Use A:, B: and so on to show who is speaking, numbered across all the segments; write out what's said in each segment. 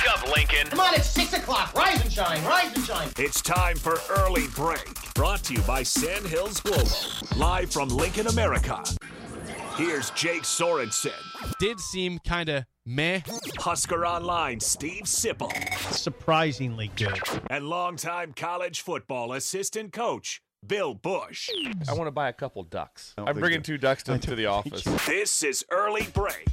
A: Wake up, Lincoln.
B: Come on, it's 6 o'clock. Rise and shine, rise and shine.
A: It's time for Early Break. Brought to you by Sandhills Global. Live from Lincoln, America. Here's Jake Sorensen.
C: Did seem kind of meh.
A: Husker Online, Steve Sipple.
D: Surprisingly good.
A: And longtime college football assistant coach, Bill Bush.
E: I want to buy a couple ducks. I'm bringing 2 ducks to the office.
A: This is Early Break.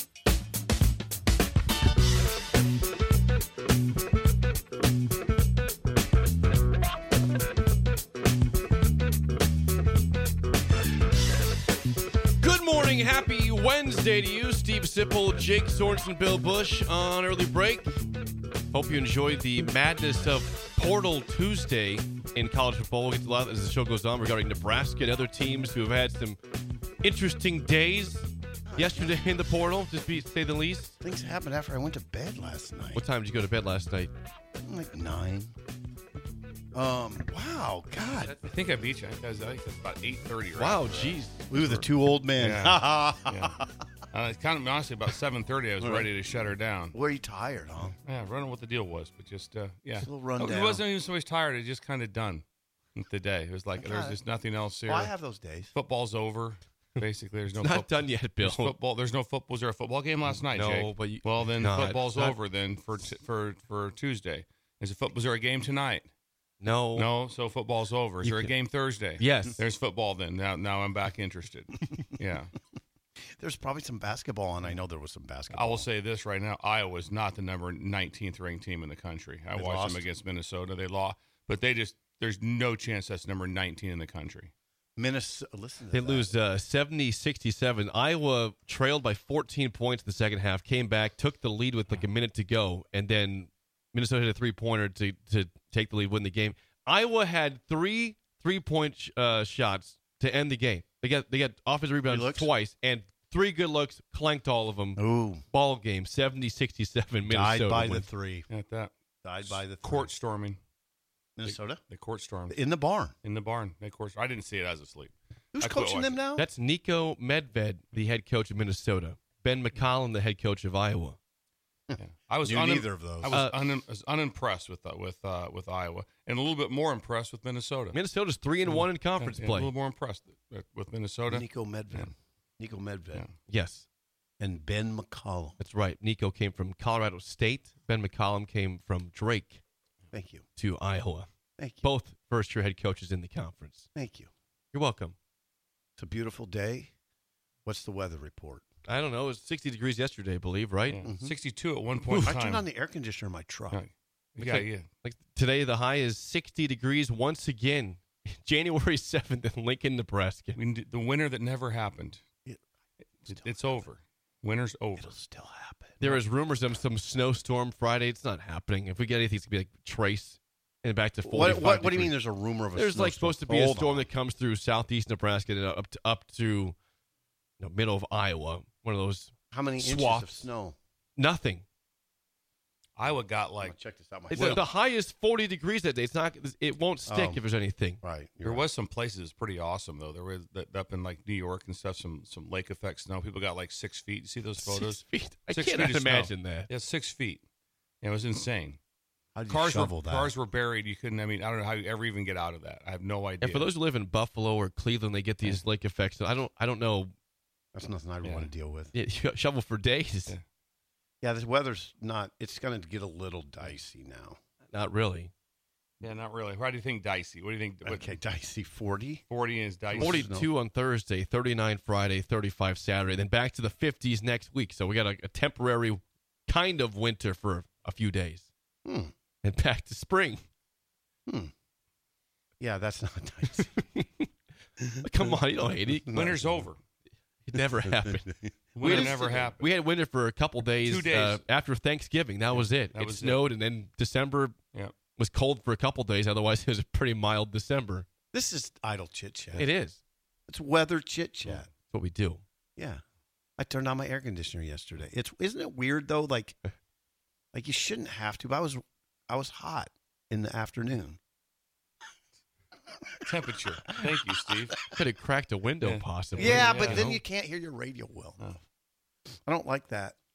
C: Happy Wednesday to you, Steve Sipple, Jake Sorensen, Bill Bush on Early Break. Hope you enjoyed the madness of Portal Tuesday in college football. We'll get to a lot as the show goes on regarding Nebraska and other teams who have had some interesting days yesterday in the portal, to say the least.
F: Things happened after I went to bed last night.
C: What time did you go to bed last night?
F: Like 9. Wow, God.
E: I think I beat you. I think it's about 8:30. Right?
C: Wow, jeez.
F: We were the 2 old men.
E: Yeah. It's kind of honestly about 7:30. I was ready to shut her down.
F: Were you tired, huh?
E: Yeah, I don't know what the deal was, but just yeah.
F: Just a little rundown.
E: It wasn't even so much tired. It just kind of done with the day. It was like there's just nothing else here.
F: Well, I have those days.
E: Football's over. Basically, there's no.
C: It's not done yet, Bill.
E: Football. There's no football. Was there a football game last night?
C: No,
E: Jake?
C: but
E: well, then
C: no,
E: football's over. Then for Tuesday, was there a game tonight? No, so football's over. Is there a game Thursday?
C: Yes.
E: There's football then. Now I'm back interested. Yeah.
F: There's probably some basketball, and I know there was some basketball.
E: I will say this right now. Iowa's not the number 19th ranked team in the country. I watched them against Minnesota. They lost. But there's no chance that's number 19 in the country.
F: Minnesota, listen to
C: They
F: that.
C: lose 70-67. Iowa trailed by 14 points in the second half, came back, took the lead with like a minute to go, and then Minnesota hit a three-pointer to take the lead, win the game. Iowa had 3 3-point shots to end the game. They got offensive rebounds twice, and 3 good looks, clanked all of them.
F: Ooh.
C: Ball game, 70-67 Minnesota.
F: Died by
C: wins.
F: the 3.
E: At that.
F: Died by the 3.
E: Court storming.
F: Minnesota?
E: They court stormed.
F: In the barn.
E: In the barn. They court. I didn't see it. I was asleep.
F: Who's coaching them now?
C: That's Nico Medved, the head coach of Minnesota. Ben McCollum, the head coach of Iowa.
E: Yeah. I was
F: neither of those.
E: I was unimpressed with Iowa, and a little bit more impressed with Minnesota.
C: Minnesota's 3-1 in conference play.
E: A little more impressed with Minnesota.
F: Nico Medved.
E: Yeah.
C: Yes.
F: And Ben McCollum.
C: That's right. Nico came from Colorado State. Ben McCollum came from Drake.
F: Thank you.
C: To Iowa.
F: Thank you.
C: Both first-year head coaches in the conference.
F: Thank you.
C: You're welcome.
F: It's a beautiful day. What's the weather report?
C: I don't know. It was 60 degrees yesterday, I believe, right?
E: Yeah. Mm-hmm. 62 at one point in time.
F: I turned on the air conditioner in my truck.
E: Yeah.
C: Like today, the high is 60 degrees once again. January 7th in Lincoln, Nebraska.
E: The winter that never happened. It's over. Winter's over.
F: It'll still happen.
C: There is rumors of some snowstorm Friday. It's not happening. If we get anything, it's going to be like trace and back to 45
F: What do you mean there's a rumor of a
C: There's
F: snowstorm?
C: like supposed to be a storm that comes through southeast Nebraska and up to middle of Iowa. One of those
F: How many
C: swaths.
F: inches of snow?
C: Nothing.
E: Iowa got like
F: check this out.
C: The high is 40 degrees that day. It won't stick if there's anything.
F: Right.
E: There was some places pretty awesome though. There was up in like New York and stuff. Some lake effect snow. People got like 6 feet. You see those photos?
C: 6 feet. I
E: 6
C: cannot
E: feet of
C: imagine
E: snow.
C: that.
E: Yeah, 6 feet. Yeah, it was insane.
F: How did you shovel that?
E: Cars were buried. You couldn't. I mean, I don't know how you ever even get out of that. I have no idea.
C: And for those who live in Buffalo or Cleveland, they get these lake effects. I don't know.
F: That's nothing I want to deal with.
C: Shovel for days.
F: Yeah, this weather's not. It's going to get a little dicey now.
C: Not really.
E: Yeah, not really. Why do you think dicey? What do you think?
F: Okay, dicey 40.
E: 40 is dicey.
C: 42 on Thursday, 39 Friday, 35 Saturday, then back to the 50s next week. So we got a temporary kind of winter for a few days. And back to spring.
F: Yeah, that's not dicey.
C: Come on, you don't hate it.
E: Winter's over.
C: It never happened.
E: Winter never happened.
C: We had winter for a couple days.
E: 2 days.
C: After Thanksgiving. That was it. It snowed, and then December was cold for a couple days. Otherwise, it was a pretty mild December.
F: This is idle chit-chat.
C: It is.
F: It's weather chit-chat.
C: That's what we do.
F: Yeah. I turned on my air conditioner yesterday. Isn't it weird, though? Like you shouldn't have to, but I was hot in the afternoon.
E: Temperature. Thank you, Steve.
C: Could have cracked a window, possibly.
F: Yeah, but then you can't hear your radio well. I don't like that.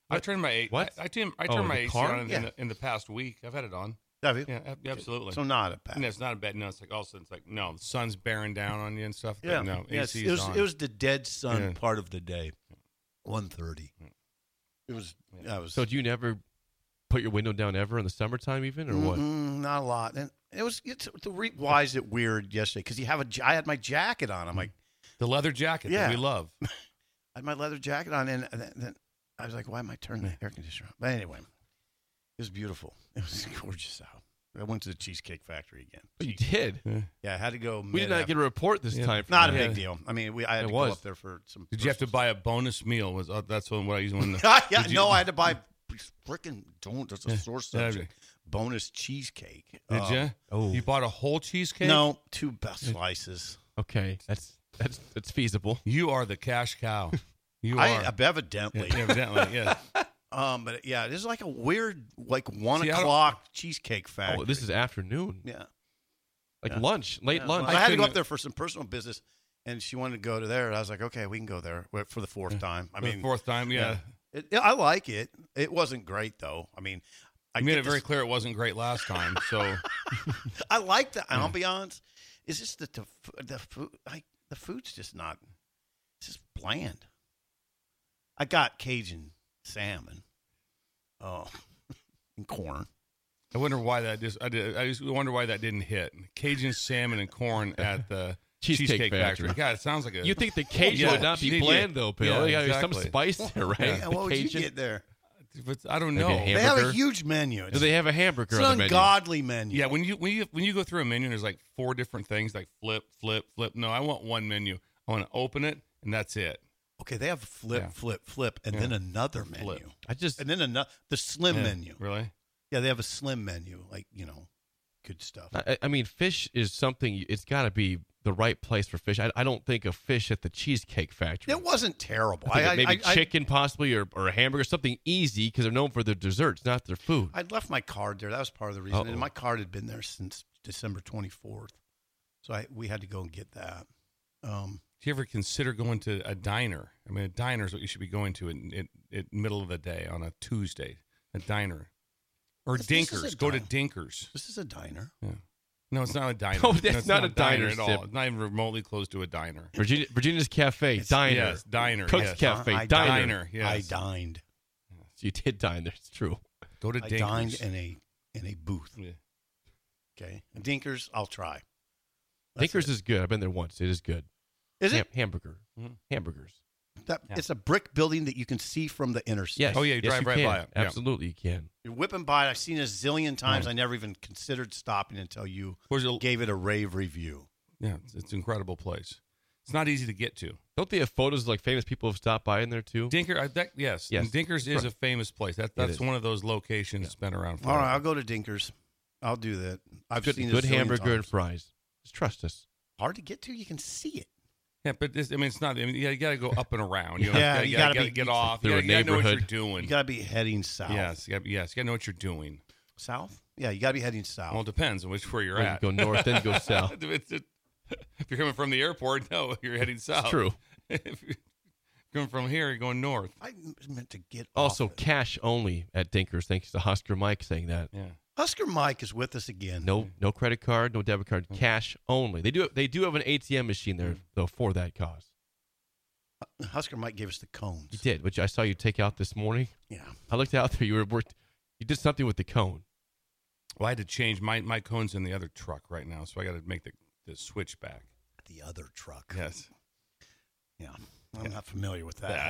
E: I've turned my
C: What?
E: I turned
C: Oh,
E: my
C: the
E: AC
C: car?
E: on in the past week. I've had it on.
F: Have you?
E: Yeah, absolutely.
F: So not a bad.
E: No, it's not a bad. No, it's like all of a sudden it's like no, the sun's bearing down on you and stuff.
F: Yeah.
E: But no,
F: Yes,
E: AC
F: it
E: is
F: was
E: on.
F: it was the dead sun
E: Yeah.
F: part of the day. 1:30. It was. I was.
C: So do you never put your window down ever in the summertime, even, or what?
F: Not a lot. And why is it weird yesterday? Because I had my jacket on. I'm like,
E: the leather jacket
F: Yeah.
E: that we love.
F: I had my leather jacket on, and then I was like, why am I turning the air conditioner on? But anyway, it was beautiful. It was gorgeous out. I went to the Cheesecake Factory again.
C: Oh, you did.
F: Yeah, I had to go.
C: We did not get a report this time. from
F: Not a
C: that.
F: big deal. I mean, I had to go up there for some.
E: Did you have to buy a bonus meal? That's what I used when
F: Yeah, no, I had to buy freaking. That's a sore
E: Yeah.
F: subject. Bonus cheesecake.
E: Did you?
C: Oh.
E: You bought a whole cheesecake?
F: No, 2 slices.
C: Okay, that's feasible.
E: You are the cash cow. You are.
F: Evidently.
E: Evidently, yeah.
F: But yeah, this is like a weird, like 1
E: See, I don't-
F: o'clock cheesecake factory.
C: Oh, this is afternoon.
F: yeah.
C: Like
F: Yeah.
C: lunch, late
F: Yeah,
C: lunch.
F: well, I had to go
E: couldn't-
F: up there for some personal business, and she wanted to go to there. And I was like, okay, we can go there for the 4th time. I
E: The
F: mean,
E: fourth time, yeah.
F: I like it. It wasn't great though. I mean,
E: I made
F: get
E: it very
F: this-
E: clear it wasn't great last time. So
F: I like the ambiance. It's just that the food, like the food's just not. It's just bland. I got Cajun salmon, and corn.
E: I wonder why that I just wonder why that didn't hit. Cajun salmon and corn at the
C: Cheesecake
E: Factory.
C: Factory.
E: God, it sounds like a.
C: You think the Cajun
E: Yeah,
C: would not be
E: yeah,
C: bland though, Bill?
E: yeah,
C: There's some
E: exactly.
C: spice there, right?
F: Hey,
C: The
F: what would you
C: Cajun?
F: get there?
E: But I don't
C: Like
E: know.
C: a ham-
F: They have a
C: Hamburger?
F: huge menu.
C: Do they have a hamburger
F: It's
C: on
F: an
C: the menu?
F: ungodly menu.
E: Yeah, when you go through a menu, and there's like 4 different things, like flip, flip, flip. No, I want one menu. I want to open it, and that's it.
F: Okay, they have flip,
E: Yeah.
F: flip, flip, and
E: Yeah.
F: then another menu.
E: Flip.
C: I just
F: And then another, the slim
E: Yeah.
F: menu.
E: Really?
F: Yeah, they have a slim menu, like, good stuff.
C: I mean, fish is something. It's got to be the right place for fish. I don't think of fish at the Cheesecake Factory.
F: It wasn't terrible.
C: I think maybe chicken, possibly, or a hamburger, something easy because they're known for their desserts, not their food.
F: I'd left my card there. That was part of the reason.
C: Uh-oh.
F: And my card had been there since December 24th. So we had to go and get that.
E: Do you ever consider going to a diner? I mean, a diner is what you should be going to at middle of the day on a Tuesday. A diner. Or
F: This is
E: Dinkers.
F: a
E: Go to
F: diner.
E: Dinkers.
F: This is a diner.
E: Yeah. No, it's not a diner.
C: No, that's
E: it's
C: not a diner,
E: at all.
C: Sip.
E: It's not even remotely close to a diner.
C: Virginia's Cafe, diner,
E: Yes, diner.
C: Cook's
E: yes.
C: Cafe,
F: I
C: diner.
E: Diner, yes.
F: I dined.
C: So you did dine there. It's true.
E: Go to
F: I
E: Dinkers.
F: dined in a booth.
E: Yeah.
F: Okay. And Dinkers, I'll try.
C: Dinkers is good. I've been there once. It is good.
F: Is it?
C: Hamburger.
E: Mhm.
C: Hamburgers.
F: It's a brick building that you can see from the interstate.
C: Yes.
E: Oh, yeah, you
C: Yes,
E: drive right
C: can.
E: by it. Yeah.
C: Absolutely, you can.
F: You're whipping by it. I've seen it a zillion times. I never even considered stopping until you
E: Where's it?
F: gave it a rave review.
E: Yeah, it's an incredible place. It's not easy to get to.
C: Don't they have photos of like famous people have stopped by in there too?
E: Yes.
C: Yes.
E: And Dinkers is a famous place. That's
C: is.
E: one of those locations that's been around for
F: All right, I'll go to Dinkers. I'll do that. I've
C: good
F: seen it
C: good
F: a zillion
C: hamburger and
F: times.
C: fries. Just trust us.
F: Hard to get to. You can see it.
E: Yeah, but it's not. I mean, you got to go up and around. You
F: Yeah,
E: know,
F: you
E: you
F: gotta
E: got to
F: be-
E: get off.
C: through
E: You
C: a
E: got to know what you're
C: neighborhood.
E: doing.
F: You got to be heading south.
E: Yes, you got to know what you're doing.
F: South? Yeah, you got to be heading south.
E: Well, it depends on where you're
C: Or you
E: at.
C: go north, then go south.
E: If you're coming from the airport, no, you're heading south.
C: It's true.
E: If you're coming from here, you're going north.
F: I meant to get
C: Also,
F: off it.
C: cash only at Dinkers. Thanks to Husker Mike saying that.
E: Yeah.
F: Husker Mike is with us again.
C: No credit card, no debit card, cash only. They do have an ATM machine there though for that cause.
F: Husker Mike gave us the cones.
C: You did, which I saw you take out this morning.
F: Yeah.
C: I looked out there. You did something with the cone.
E: Well, I had to change my cone's in the other truck right now, so I got to make the switch back.
F: The other truck.
E: Yes.
F: Yeah. I'm not familiar with that.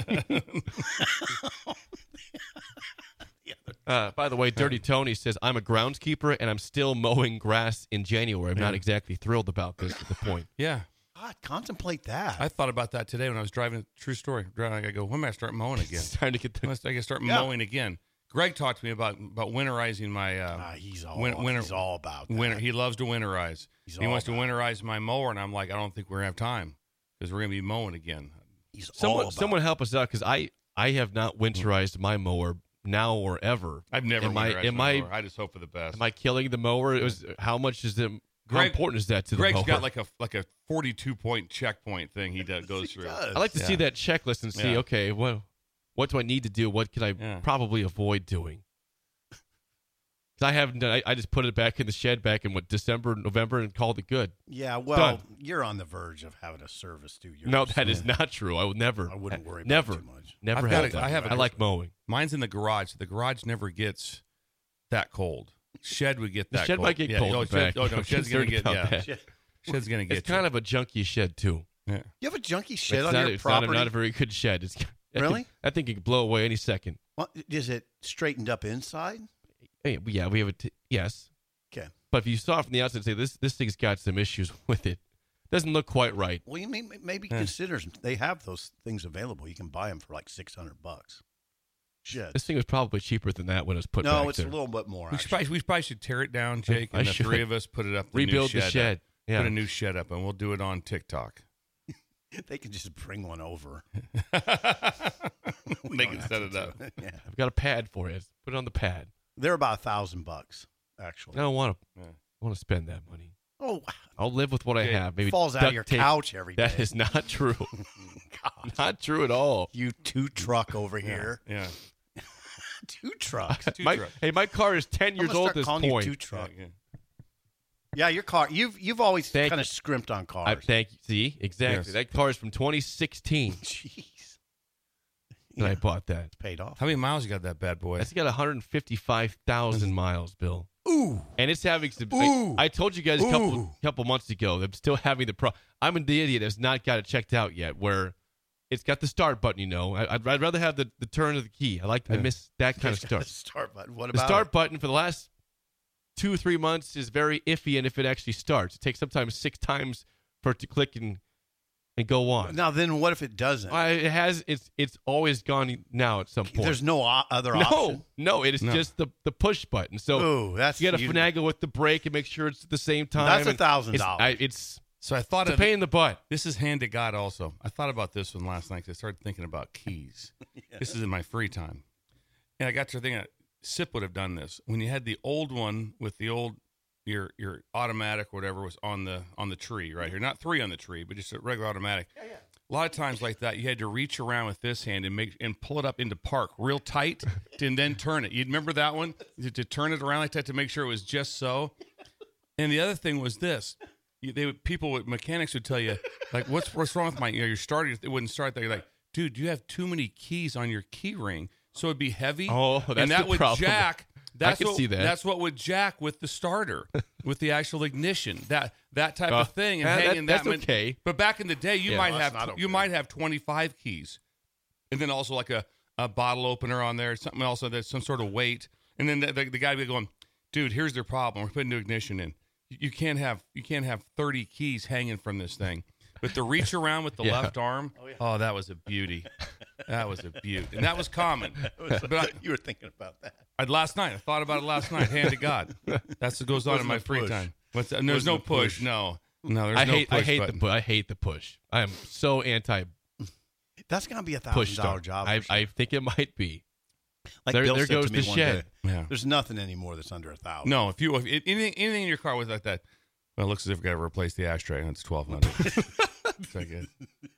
C: By the way, Dirty Tony says, I'm a groundskeeper and I'm still mowing grass in January. I'm not exactly thrilled about this at the point.
E: Yeah.
F: God, contemplate that.
E: I thought about that today when I was driving. True story. I go, when am I start mowing again?
C: It's time to get
E: I got to start mowing again. Greg talked to me about winterizing my.
F: he's all about that.
E: Winter. He loves to winterize.
F: He's
E: He
F: all
E: wants to
F: about
E: winterize my mower, and I'm like, I don't think we're gonna have time because we're gonna be mowing again.
F: He's all about
C: Someone help us out because I have not winterized my mower now or ever.
E: I've never winterized my mower. I just hope for the best.
C: Am I killing the mower? It was how much is it? How important is that to the mower?
E: Greg's got like a 42-point checkpoint thing he goes through.
F: does.
C: I like to see that checklist and see.
E: Yeah.
C: Okay, well, what do I need to do? What can I probably avoid doing? Because I haven't done. I just put it back in the shed back in December, November, and called it good.
F: Yeah, well,
C: Done.
F: you're on the verge of having a service do yours.
C: No, that is not true. I would never.
F: I wouldn't worry about
C: never,
F: it too much.
C: Never
E: I've got
C: have
E: a-
C: that.
E: I have a-
C: I like mowing.
E: Mine's in the garage. The garage never gets that cold. Shed would get that
C: The shed
E: cold.
C: might get cold in the back.
E: Oh, no,
C: I'm
E: shed's going to
C: concerned
E: get,
C: about
E: yeah.
C: that.
E: Shed's going to get
C: It's kind of a junky shed too.
E: Yeah.
F: You have a junky shed
C: It's
F: on
C: not,
F: your
C: it's
F: property?
C: not a very good shed.
F: Really?
C: I think it could blow away any second.
F: Well, is it straightened up inside?
C: Hey, yeah, we have yes.
F: Okay.
C: But if you saw it from the outside, say this thing's got some issues with it. Doesn't look quite right.
F: Well, you mean maybe consider they have those things available. You can buy them for like $600. Sheds.
C: This thing was probably cheaper than that when it was put back
F: No, it's
C: there.
F: a little bit more.
E: We probably should tear it down, Jake,
C: I
E: and the
C: should.
E: three of us put it up. The
C: Rebuild
E: new
C: the shed.
E: Put a new shed up, and we'll do it on TikTok.
F: They can just bring one over.
E: They can set it up.
F: Yeah,
C: I've got a pad for it. Put it on the pad.
F: they're about $1,000 actually.
C: I don't want to.
E: Yeah.
C: I want to spend that money.
F: Oh,
C: I'll live with what I
E: Okay.
C: have. Maybe
F: falls out
C: duct
F: of your
C: tape.
F: couch every day.
C: That is not true.
F: God.
C: Not true at all.
F: You two truck over here.
E: Yeah.
F: Two trucks.
E: Two
C: My,
E: trucks.
C: hey, my car is 10
F: I'm
C: years
F: gonna
C: old
F: start
C: at this
F: calling
C: point.
F: you two truck.
E: Yeah.
F: Yeah, your car. You've always
C: Thank
F: kind
C: you.
F: of scrimped on
C: I
F: cars.
C: thank you. See, exactly.
E: Yes.
C: That car is from 2016
F: Jeez,
C: when I bought that.
F: it's paid off.
E: How many miles you got that bad boy?
C: It's got 155,000 miles, Bill.
F: Ooh,
C: And it's having some.
F: Ooh.
C: I told you guys a
F: Ooh.
C: couple months ago. I'm still having the problem. I'm the idiot that's not got it checked out yet. Where it's got the start button. You know, I'd rather have the turn of the key. I miss that kind of
F: It's got
C: start.
F: the start button. What
C: The
F: about
C: start
F: it?
C: button for the last 2-3 months is very iffy, and if it actually starts, it takes sometimes 6 times for it to click and go on.
F: Now then, what if it doesn't?
C: It has. It's always gone now at some point.
F: There's no other option.
C: No, it is just the push button. So
F: Ooh, that's
C: you got to finagle with the brake and make sure it's at the same time.
F: That's
C: and
F: $1,000.
C: It's
E: So I thought
C: a
E: of
C: pain in the butt.
E: This is hand to God also. I thought about this one last night 'cause I started thinking about keys. This is in my free time. And I got to thinking, SIP would have done this. When you had the old one with the old, your automatic or whatever was on the tree right here. Not 3 on the tree, but just a regular automatic. Yeah. A lot of times like that, you had to reach around with this hand and pull it up into park real tight and then turn it. You remember that one? To turn it around like that to make sure it was just so. And the other thing was this. Mechanics would tell you, like, what's wrong with your starter? It wouldn't start there. You're like, dude, you have too many keys on your key ring, so it'd be heavy.
C: Oh, that's
E: and that
C: the
E: would
C: problem.
E: jack. That's
C: I can
E: what,
C: see that.
E: That's what would jack with the starter, with the actual ignition. That type of thing. And hanging
C: that's
E: that
C: okay.
E: But back in the day, you
C: Yeah,
E: might
F: that's
E: have
F: not
E: you
F: okay.
E: might have 25 keys, and then also like a bottle opener on there, something else that's some sort of weight. And then the guy would be going, dude, here's their problem. We're putting new ignition in. You can't have 30 keys hanging from this thing. But the reach around with the
C: Yeah.
E: left arm, oh, that was a beauty. That was a beauty. And that was common. But
F: You were thinking about that.
E: last night, I thought about it last night, hand to God. That's what goes on in my
F: Wasn't a
E: free
F: push.
E: time. And there's no
F: Wasn't a
E: push.
F: push.
E: No, there's no push
C: I hate
E: button.
C: I hate the push. I am so anti
F: That's gonna be a
C: push
F: $1,000
C: start.
F: job.
C: I
F: for sure.
C: I think it might be.
F: Like
C: there-
F: Bill
C: there
F: said
C: goes
F: to me
C: the
F: one
C: shed.
F: day,
E: Yeah.
F: There's nothing anymore that's under $1,000.
E: No, if anything in your car with like that, well, it looks as if we got to replace the ashtray, and it's $1,200. So good.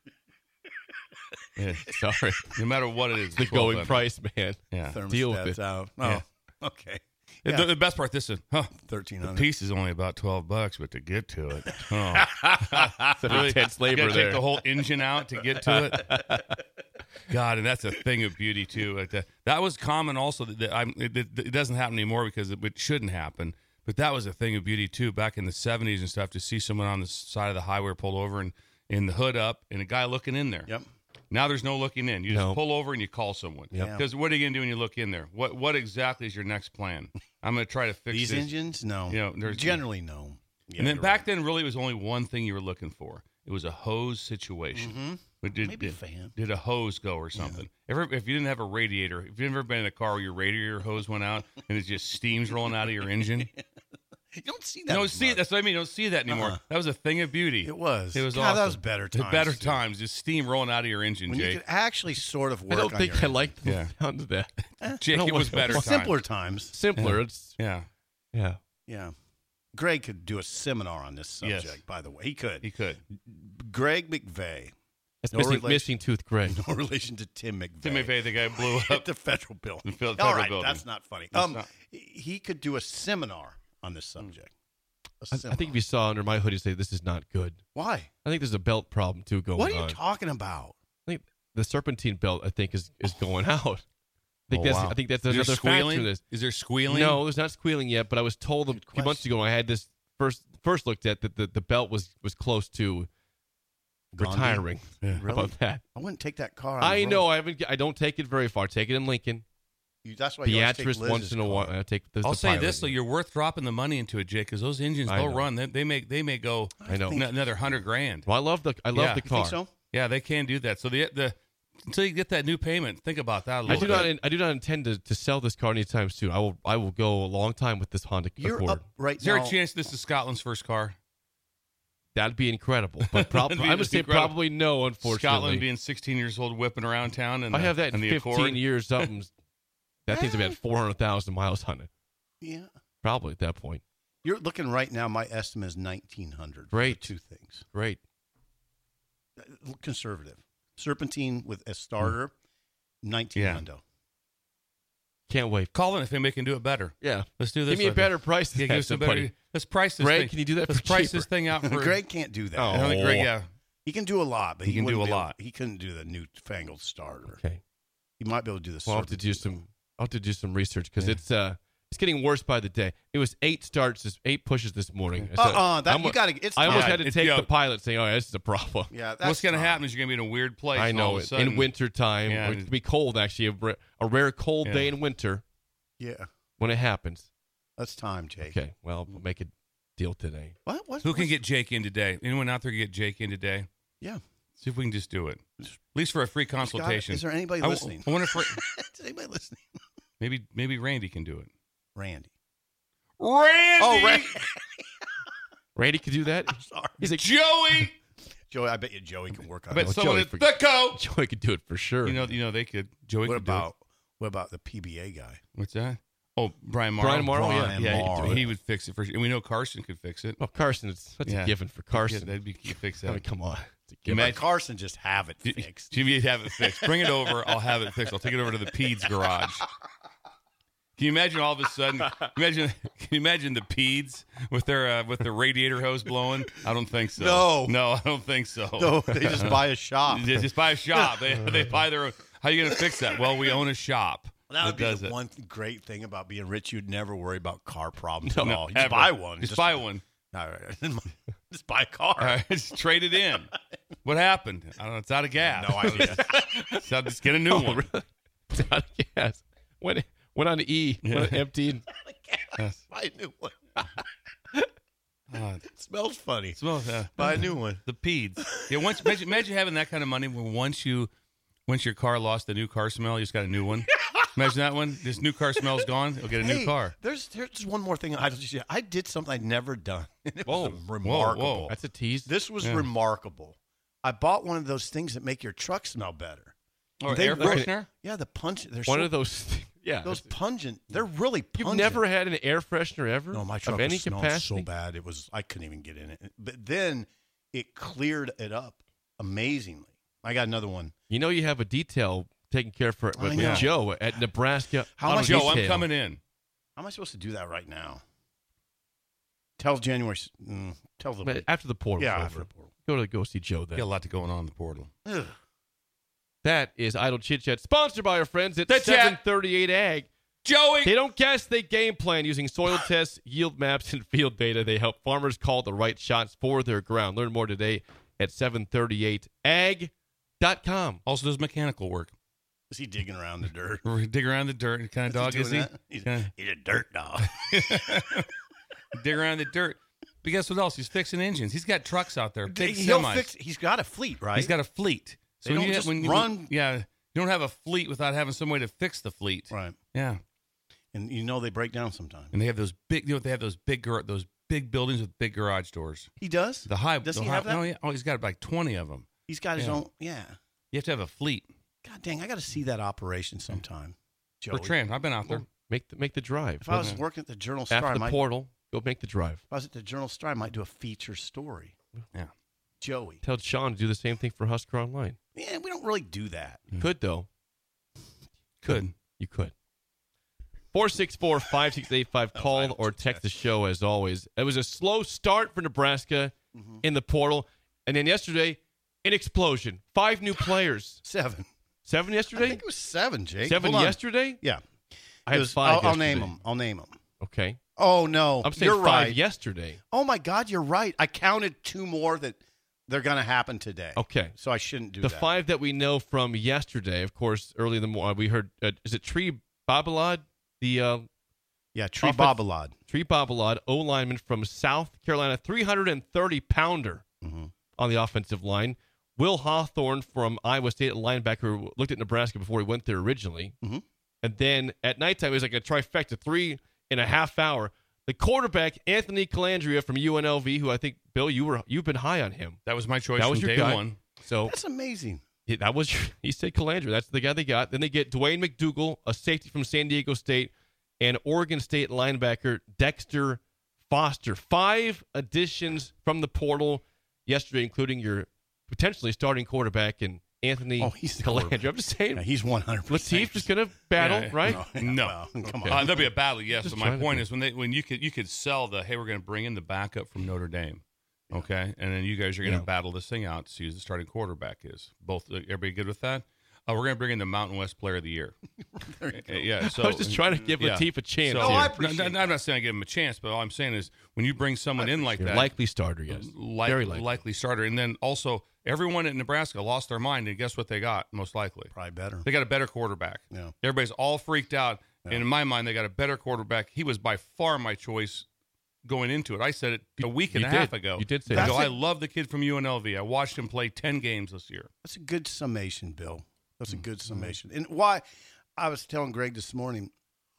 E: Yeah,
C: Sorry,
E: no matter what it is,
C: the
E: it's
C: going
E: $1,200.
C: price, man.
E: Yeah.
C: Deal with
F: Thermostat's
C: it.
F: out. Oh,
E: Yeah.
F: okay.
E: The-
F: Yeah.
E: The best part, this is, the
F: $1,300.
E: piece is only about $12, but to get to it,
C: Some intense
E: you
C: labor
E: got to
C: there.
E: take the whole engine out to get to it. God, and that's a thing of beauty too. Like that was common also. It doesn't happen anymore because it shouldn't happen. But that was a thing of beauty too back in the 70s and stuff. To see someone on the side of the highway pull over and the hood up and a guy looking in there.
F: Yep.
E: Now there's no looking in. You just
C: No.
E: pull over and you call someone.
F: Yep.
E: Because what are you gonna do when you look in there? What exactly is your next plan? I'm gonna try to fix
F: These
E: this.
F: engines, no.
E: You know, there's-
F: generally no. Yeah,
E: And then
F: you're
E: back
F: right.
E: then, really, it was only one thing you were looking for. It was a hose situation.
F: Mm-hmm.
E: But
F: Maybe a fan.
E: Did a hose go or something? If you didn't have a radiator, if you've ever been in a car where your radiator hose went out and it's just steam's rolling out of your engine,
F: You don't see that.
E: no,
F: as
E: see
F: much.
E: that's what I mean. You don't see that anymore.
F: Uh-uh.
E: That was a thing of beauty.
F: It was.
E: It was
F: God,
E: awesome.
F: that was better
E: The
F: times.
E: better
F: too.
E: times, just steam rolling out of your engine,
F: When you
E: Jake.
F: could actually sort of work
C: I don't
F: on
C: think
F: your
C: I like the
E: Yeah.
C: sound of that.
E: Jake, it was better times.
F: simpler times.
C: Simpler.
E: Yeah.
C: It's
E: Yeah,
C: yeah.
F: Yeah. Greg could do a seminar on this subject,
E: Yes.
F: by the way. He could.
E: he could.
F: Greg McVeigh
C: It's
F: No
C: missing,
F: relation.
C: missing tooth Greg.
F: No relation to Tim McVeigh.
E: Tim McVeigh, the guy who blew up.
F: At the federal building.
E: The federal
F: All right,
E: building.
F: that's not funny.
E: That's not-
F: He could do a seminar on this subject.
C: I think if you saw under my hood, you'd say this is not good.
F: Why?
C: I think there's a belt problem too going on.
F: What are you talking about?
C: I think the serpentine belt, I think, is going out. I think
E: Oh,
C: that's
E: wow.
C: I think that's
E: Is there
C: another factor in
E: squealing?
C: this.
E: Is there squealing?
C: No, there's not squealing yet, but I was told a few months
F: question.
C: ago when I had this first looked at that the belt was close to
F: Gandhi?
C: retiring.
E: Yeah.
C: How about that?
F: I wouldn't take that car. On the
C: I
F: road.
C: know I don't take it very far. Take it in Lincoln.
F: That's why you always take
C: Beatrice
F: Liz's
C: once in a while.
F: car.
C: I take the
E: I'll say
C: Pilot.
E: this though: you're worth dropping the money into it, Jake, because those engines
C: I
E: they'll
C: know.
E: run. They may go.
C: I know.
E: Another $100,000.
C: Well, I love the
E: Yeah.
C: the
E: You
F: You
C: car.
F: think so?
E: Yeah, they can do that. So the until you get that new payment, think about that a
C: I
E: little bit.
C: do not intend to sell this car anytime soon. I will go a long time with this Honda
F: You're
C: Accord.
F: up right
E: Is there
F: now.
E: a chance this is Scotland's first car?
C: That'd be incredible, but probably
E: That'd be
C: I'm gonna say
E: incredible.
C: probably no. Unfortunately,
E: Scotland being 16 years old, whipping around town, and
C: I have that in
E: and the
C: 15
E: Accord.
C: years. Something that thing's about 400,000 miles on it.
F: Yeah.
C: Probably at that point.
F: You're looking right now. My estimate is 1,900.
C: Great.
F: For the two things.
C: Great.
F: Conservative. Serpentine with a starter. 19
E: Yeah.
F: hundo.
C: Can't wait.
E: Call in if anybody can do it better.
C: Yeah.
E: Let's do this.
C: Give me a
E: with
C: better
E: it.
C: price than
E: Yeah,
C: that,
E: give us a
C: somebody.
E: better. Let's price this
C: Greg,
E: thing.
C: can you do that
E: Let's
C: for
E: price
C: cheaper?
E: this thing out for.
F: Greg can't do that.
C: Oh.
E: I don't think Greg. Yeah.
F: He can do a lot, but
E: He can do
F: wouldn't
E: a
F: be able-
E: lot.
F: He couldn't do the newfangled starter.
C: Okay.
F: He might be able to do the
C: Well, I'll have to do
F: Serpentine.
C: some. I'll have to do some research because it's getting worse by the day. It was 8 pushes this morning. I said,
F: That
C: I'm-
F: you got to. It's
C: I almost
F: time.
C: had to
E: It's-
C: take
E: yo.
C: the pilot, saying, "Oh, yeah, this is a problem."
F: Yeah.
E: What's going to
F: time.
E: happen is you're going to be in a weird place.
C: I
E: and all
C: know
E: of a
C: it.
E: sudden-
C: In winter time,
E: Yeah,
C: or it could be cold. Actually, a rare cold
E: Yeah.
C: day in winter
F: Yeah.
C: when it happens.
F: That's time, Jake.
C: Okay, well, we'll make a deal today.
F: What?
E: Who can get Jake in today? Anyone out there can get Jake in today?
F: Yeah.
E: See if we can just do it. At least for a free consultation.
F: Is there anybody
E: I
F: listening?
E: wonder if
F: Is anybody listening?
E: maybe Randy can do it.
F: Randy.
E: Randy!
F: Oh, Randy.
C: Randy could do that.
F: Sorry.
C: He's like,
E: Joey!
F: Joey, I bet you Joey can work on
E: I bet
F: it.
E: someone
C: Joey
E: at
C: for-
E: the coach.
C: Joey could do it for sure.
E: You know they could. Joey
F: What
E: could do it.
F: about the PBA guy?
E: What's that? Oh, Brian Morrow.
C: Brian Morrow, yeah.
F: Brian
E: Yeah,
F: Morrow.
E: he would fix it for sure. And we know Carson could fix it.
C: well, Carson, that's
E: Yeah.
C: a given for
E: Yeah,
C: Carson.
E: that'd be you fix
C: I mean,
E: that.
C: come on. It's a
E: You
C: given.
F: Let
E: Imagine-
F: Carson just have it fixed.
E: Jimmy, have it fixed. Bring it over. I'll have it fixed. I'll take it over to the Peds garage. Can you imagine all of a sudden? Can you imagine the Peds with their radiator hose blowing? I don't think so. No, I don't think so.
F: No, they just buy a shop.
E: They just buy a shop. They buy their own. How are you going to fix that? Well, we own a shop
F: That would be
E: does
F: the
E: it.
F: one great thing about being rich. You'd never worry about car problems
C: No,
F: at all. You
E: Ever.
F: just buy one.
E: Just buy one.
F: All right. Just buy a car.
E: All right, just trade it in. What happened? I don't know. It's out of gas.
F: No idea.
E: So just get a new
C: Oh,
E: one.
C: really? It's out of gas. Went on to E. Went emptied.
E: Yes.
F: Buy a new one.
E: It
F: It smells funny.
E: smells.
F: Buy a new one.
E: The Peds. Yeah. Imagine having that kind of money where once your car lost the new car smell, you just got a new one. Imagine that one. This new car smell's gone. You'll get a new
F: Hey,
E: car.
F: There's one more thing I did something I'd never done. It
E: Whoa.
F: was remarkable.
E: Whoa.
C: That's a tease.
F: This was
E: Yeah.
F: remarkable. I bought one of those things that make your truck smell better.
E: Or
F: They
E: air
F: really-
E: freshener.
F: Yeah, the punch. They're
C: One
F: so,
C: of those. Yeah.
F: those pungent. They're really
C: You've
F: pungent.
C: never had an air freshener ever?
F: No, my truck
C: of any
F: was smelled
C: capacity?
F: so bad I couldn't even get in it. But then it cleared it up amazingly. I got another one.
C: You know you have a detail taken care of
F: I
C: with
F: know.
C: Joe at Nebraska.
F: How
C: Auto
F: much-
E: Joe, I'm
C: Detail.
E: coming in.
F: How am I supposed to do that right now? Tell January. Tell the
C: But after the portal.
F: yeah after the portal.
C: Go see Joe then.
E: Got a lot going on in the portal.
F: Ugh.
C: That is Idle Chit Chat, sponsored by our friends at
E: The Chat.
C: 738 Ag.
E: Joey.
C: They don't guess, they game plan using soil tests, yield maps, and field data. They help farmers call the right shots for their ground. Learn more today at 738ag.com.
E: Also does mechanical work.
F: Is he digging around the dirt?
E: Dig around the dirt. What kind of dog is he?
F: He's,
E: Kinda-
F: he's a dirt dog.
E: dig around the dirt. But guess what else? He's fixing engines. He's got trucks out there. Big
F: He'll
E: semis.
F: fix. He's got a fleet, right?
E: He's got a fleet.
F: They don't just run-
E: Yeah, you don't have a fleet without having some way to fix the fleet.
F: right.
E: Yeah,
F: And you know they break down sometimes.
E: and they have those big. They have those big buildings with big garage doors.
F: He does.
E: The high.
F: Does
E: the
F: he
E: high,
F: have that?
E: No, yeah. Oh, he's got like 20 of them.
F: He's got his
E: Yeah.
F: own. Yeah.
E: You have to have a fleet.
F: God dang! I got to see that operation sometime. Joey.
E: Bertrand, I've been out there.
C: Make the drive.
F: If I was working at the Journal Star,
C: After
F: I
C: the
F: might,
C: portal, go make the drive.
F: if I was at the Journal Star, I might do a feature story.
E: Yeah.
F: Joey.
C: Tell Sean to do the same thing for Husker Online.
F: Yeah, we don't really do that.
C: Could, though.
E: Could.
C: You could. 464-5685. Call or text the show, as always. It was a slow start for Nebraska in the portal. And then yesterday, an explosion. 5 new players.
F: 7.
C: 7
F: I
C: yesterday?
F: think it was 7, Jake.
C: 7
F: Hold on.
C: yesterday?
F: Yeah.
C: I had
F: It was-
C: 5
F: I'll name
C: yesterday.
F: them. I'll name them.
C: Okay.
F: Oh, no.
C: I'm saying
F: you're
C: 5
F: right.
C: yesterday.
F: Oh, my God, you're right. I counted 2 more that they're going to happen today.
C: Okay.
F: So I shouldn't do
C: The
F: that.
C: 5 that we know from yesterday, of course, early in the morning, we heard, is it Tree Babalad? The
F: Yeah, Tree
C: Offense-
F: Babalad.
C: Tree Babalad, O-lineman from South Carolina, 330-pounder on the offensive line. Will Hawthorne from Iowa State, a linebacker who looked at Nebraska before he went there originally. And then at nighttime, it was like a trifecta, 3.5 hour. The quarterback, Anthony Calandria from UNLV, who I think, Bill, you've been high on him.
E: That was my choice
C: That was
E: from
C: your
E: day
C: guy.
E: one.
C: So
F: That's amazing.
C: that was he said Calandria. That's the guy they got. Then they get Dwayne McDougal, a safety from San Diego State, and Oregon State linebacker Dexter Foster. 5 additions from the portal yesterday, including your potentially starting quarterback and Anthony
F: He's the
C: Calandria.
F: quarterback.
C: I'm just saying.
F: Yeah, he's 100%.
C: Lateef is going to battle,
E: Yeah,
C: right?
E: No.
F: Well, come
C: Okay.
F: on.
E: There'll be a battle, yes.
C: Just
E: But my
C: trying to
E: point
C: think.
E: is when you could sell the, hey, we're going to bring in the backup from Notre Dame, okay, and then you guys are going to battle this thing out to see who the starting quarterback is. Both everybody good with that? We're going to bring in the Mountain West Player of the Year. Yeah, so
C: I was just trying to give
E: yeah.
C: Lateef a chance.
E: So,
F: No, I
C: here.
F: appreciate
E: I'm not saying I give him a chance, but all I'm saying is when you bring someone in like
C: Your
E: that,
C: likely starter, yes. Very likely.
E: likely starter, and then also everyone at Nebraska lost their mind, and guess what they got? Most likely,
F: Probably better.
E: they got a better quarterback.
F: Yeah.
E: Everybody's all freaked out, and in my mind, they got a better quarterback. He was by far my choice going into it. I said it a week and
C: You
E: a
C: did.
E: half ago.
C: You did say
E: I
C: that.
E: go, I love the kid from UNLV. I watched him play 10 games this year.
F: That's a good summation, Bill. That's a good summation. And why I was telling Greg this morning,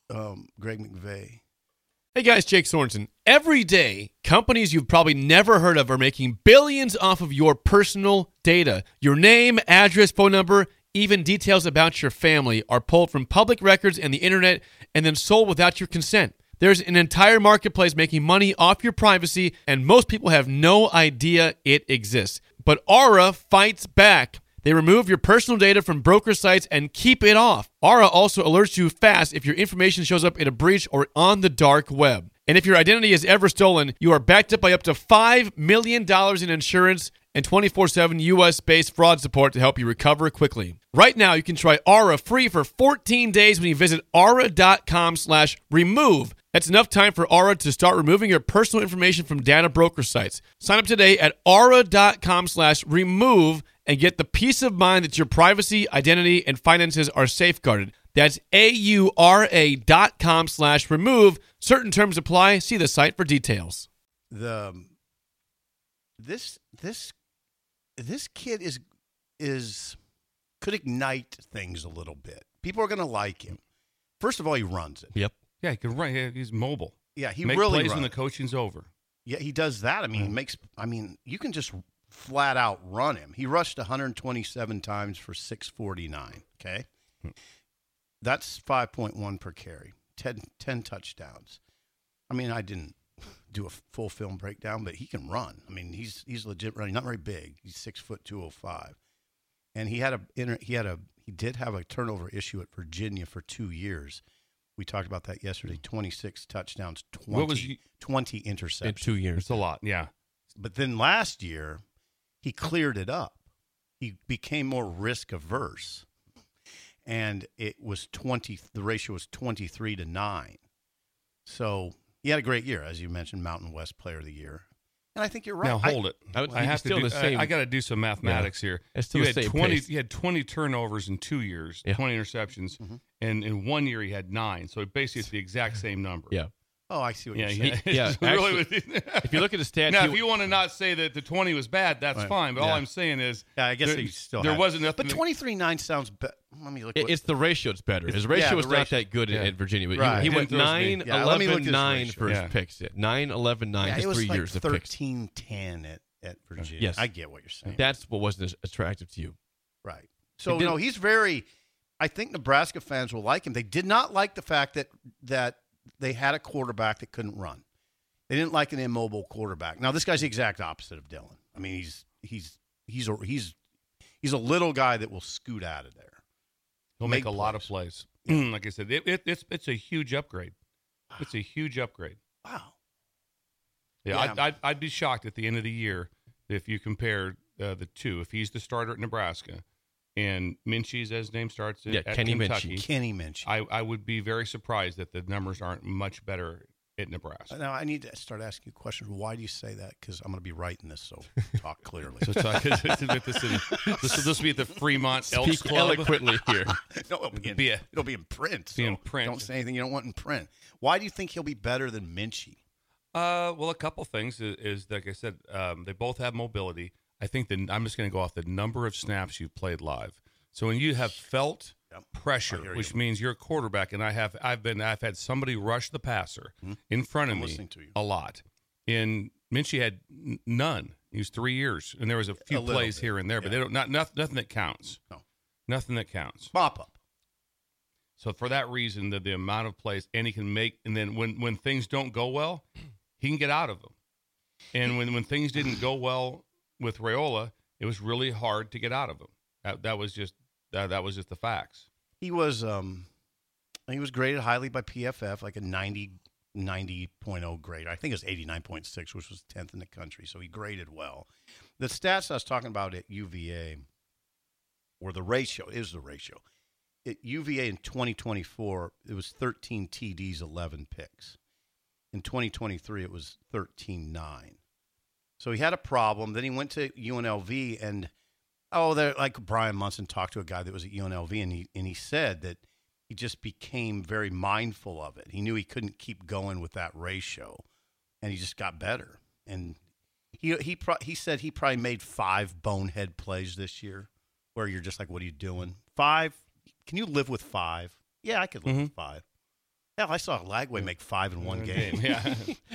F: Greg McVeigh.
G: Hey guys, Jake Sorensen. Every day, companies you've probably never heard of are making billions off of your personal data. Your name, address, phone number, even details about your family are pulled from public records and the internet and then sold without your consent. There's an entire marketplace making money off your privacy, and most people have no idea it exists. But Aura fights back. They remove your personal data from broker sites and keep it off. Aura also alerts you fast if your information shows up in a breach or on the dark web. And if your identity is ever stolen, you are backed up by up to $5 million in insurance and 24/7 U.S.-based fraud support to help you recover quickly. Right now, you can try Aura free for 14 days when you visit aura.com/remove. That's enough time for Aura to start removing your personal information from data broker sites. Sign up today at aura.com/remove and get the peace of mind that your privacy, identity, and finances are safeguarded. That's aura.com/remove. Certain terms apply. See the site for details.
F: This kid could ignite things a little bit. People are going to like him. First of all, he runs it.
C: Yep.
E: Yeah, he can run. Yeah, he's mobile.
F: Yeah, he
E: Make
F: really
E: plays
F: runs.
E: when the coaching's over.
F: Yeah, he does that. I mean, you can just flat out run him. He rushed 127 times for 649. Okay, that's 5.1 per carry. 10 touchdowns. I mean, I didn't do a full film breakdown, but he can run. I mean, he's legit running. Not very big. He's 6'205", and he did have a turnover issue at Virginia for 2 years. We talked about that yesterday. 26 touchdowns, 20 interceptions
C: In 2 years.
E: It's a lot. Yeah.
F: But then last year, he cleared it up. He became more risk averse, and it was the ratio was 23-9. So he had a great year, as you mentioned, Mountain West Player of the Year. And I think you're right.
E: Now hold it.
C: I would-
E: I have to
C: still
E: do.
C: the same-
E: I got to do some mathematics here.
C: It's still
E: you
C: the
E: had
C: same
E: 20.
C: pace.
E: You had 20 turnovers in 2 years.
C: Yeah.
E: 20 interceptions, and in 1 year he had 9. So basically, it's the exact same number.
C: Yeah.
F: Oh, I see what
E: Yeah.
F: you're saying.
C: Yeah,
E: It's really
C: If you look at the stats,
E: now,
C: he-
E: if you want to not say that the 20 was bad, that's
F: Right.
E: fine. But all
F: Yeah.
E: I'm saying is,
F: Yeah, I guess
E: there,
F: he still
E: there
F: had-
E: wasn't nothing.
F: But 23-9 sounds better. Let me look.
C: it's the ratio that's better. His ratio
F: yeah,
C: was
F: the
C: not
F: ratio.
C: that good
E: Yeah.
C: at Virginia. But
F: Right.
C: he went
E: Didn't throw us
C: 9,
E: me.
F: Yeah, let me look at
C: 11,
F: his
C: 9
F: ratio.
C: for his
E: Yeah.
C: picks. 9, 11, 9,
F: yeah,
C: just
F: it was
C: 3
F: like
C: years of picks.
F: 13-10 at Virginia.
C: Yes.
F: I get what you're saying.
C: That's what wasn't as attractive to you.
F: Right. So,
C: did-
F: no, he's very – I think Nebraska fans will like him. They did not like the fact that they had a quarterback that couldn't run. They didn't like an immobile quarterback. Now, this guy's the exact opposite of Dylan. I mean, he's a little guy that will scoot out of there.
E: He'll make a lot of plays. Like I said, it's a huge upgrade. It's a huge upgrade.
F: Wow.
E: Yeah. I'd be shocked at the end of the year if you compare the two. If he's the starter at Nebraska and Minchie's, as his name starts, at
G: Kenny
E: Kentucky,
G: Minchie.
F: Kenny Minchie.
E: I would be very surprised that the numbers aren't much better at Nebraska.
F: Now, I need to start asking you questions. Why do you say that? Because I'm going to be writing this, so talk clearly.
E: So this will be at the Fremont Elks
G: Speak
E: Club.
G: eloquently here.
F: No, it'll be in print.
E: Be in
F: so
E: print.
F: Don't say anything you don't want in print. Why do you think he'll be better than Minchie?
E: Well, a couple things is like I said, they both have mobility. I think I'm just going to go off the number of snaps you've played live. So when you have felt pressure, which means you're a quarterback, and I've had somebody rush the passer in front of me a lot. And Minchie had none. He was 3 years, and there was a few plays here and there, but they don't nothing that counts.
F: No,
E: nothing that counts.
F: Mop up.
E: So for that reason, the amount of plays, and he can make, and then when things don't go well, he can get out of them. And when things didn't go well with Raiola, it was really hard to get out of them. That was just the facts.
F: He was graded highly by PFF, like a 90.0 grade. I think it was 89.6, which was 10th in the country. So he graded well. The stats I was talking about at UVA, or the ratio, is the ratio. At UVA in 2024, it was 13 TDs, 11 picks. In 2023, it was 13-9. So he had a problem. Then he went to UNLV, and like Brian Munson talked to a guy that was at UNLV, and he said that he just became very mindful of it. He knew he couldn't keep going with that ratio, and he just got better. And he said he probably made 5 bonehead plays this year, where you're just like, "What are you doing? 5? Can you live with 5?" Yeah, I could live with 5. Hell, I saw Lagway make 5 in one game.
E: Yeah.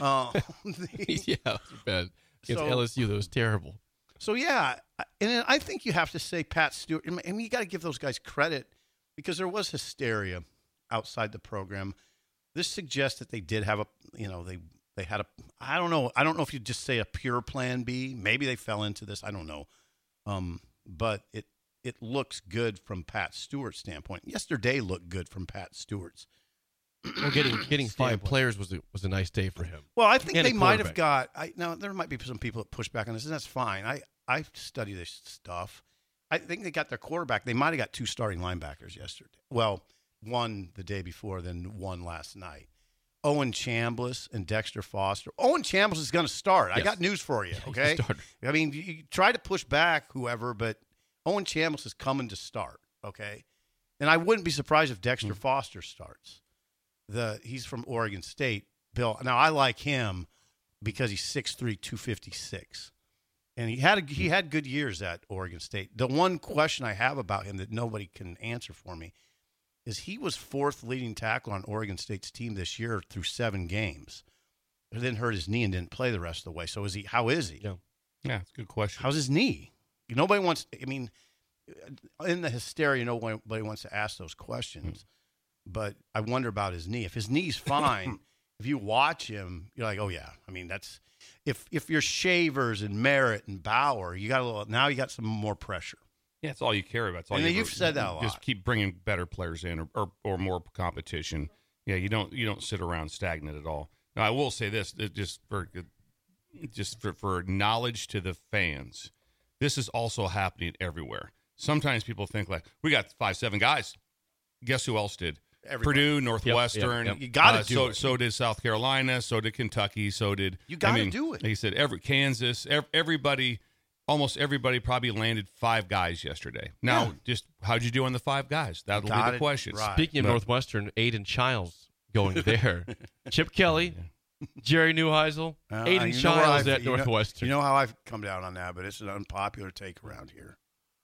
G: Yeah, that's bad. Against LSU, that was terrible.
F: So, yeah, and I think you have to say Pat Stewart. I mean, you got to give those guys credit because there was hysteria outside the program. This suggests that they did have they had a, I don't know if you just say a pure plan B. Maybe they fell into this. I don't know. But it looks good from Pat Stewart's standpoint. Yesterday looked good from Pat Stewart's.
G: Well, getting 5 players was a nice day for him.
F: Well, I think
G: And
F: they
G: a
F: might have
G: quarterback.
F: now there might be some people that push back on this, and that's fine. I study this stuff. I think they got their quarterback. They might have got 2 starting linebackers yesterday. Well, one the day before, then one last night. Owen Chambliss and Dexter Foster. Owen Chambliss is going to start. Yes. I got news for you, okay? I mean, you try to push back whoever, but Owen Chambliss is coming to start, okay? And I wouldn't be surprised if Dexter Foster starts. He's from Oregon State. Bill. Now I like him because he's 6'3", 256, and he had good years at Oregon State. The one question I have about him that nobody can answer for me is he was 4th leading tackle on Oregon State's team this year through 7 games. He then hurt his knee and didn't play the rest of the way. So how is he?
E: Yeah, it's a good question.
F: How's his knee? Nobody wants. I mean, in the hysteria, nobody wants to ask those questions. But I wonder about his knee. If his knee's fine, if you watch him, you're like, oh yeah. I mean, that's if you're Shavers and Merritt and Bauer, you got some more pressure.
E: Yeah, that's all you care about.
F: You've said that a lot.
E: Just keep bringing better players in or more competition. Yeah, you don't sit around stagnant at all. Now, I will say this, just for knowledge to the fans, this is also happening everywhere. Sometimes people think like, we got 5-7 guys. Guess who else did?
F: Everybody.
E: Purdue, Northwestern.
F: Yep. You got to do it.
E: So did South Carolina. So did Kentucky. So did
F: you got to do it.
E: Like you said, Kansas. Everybody, almost everybody, probably landed 5 guys yesterday. Now, just how'd you do on the 5 guys? That'll be the question.
F: Right.
G: Speaking of Northwestern, Aiden Childs going there. Chip Kelly, Jerry Neuheisel, Aiden Childs at Northwestern.
F: You know how I've come down on that, but it's an unpopular take around here.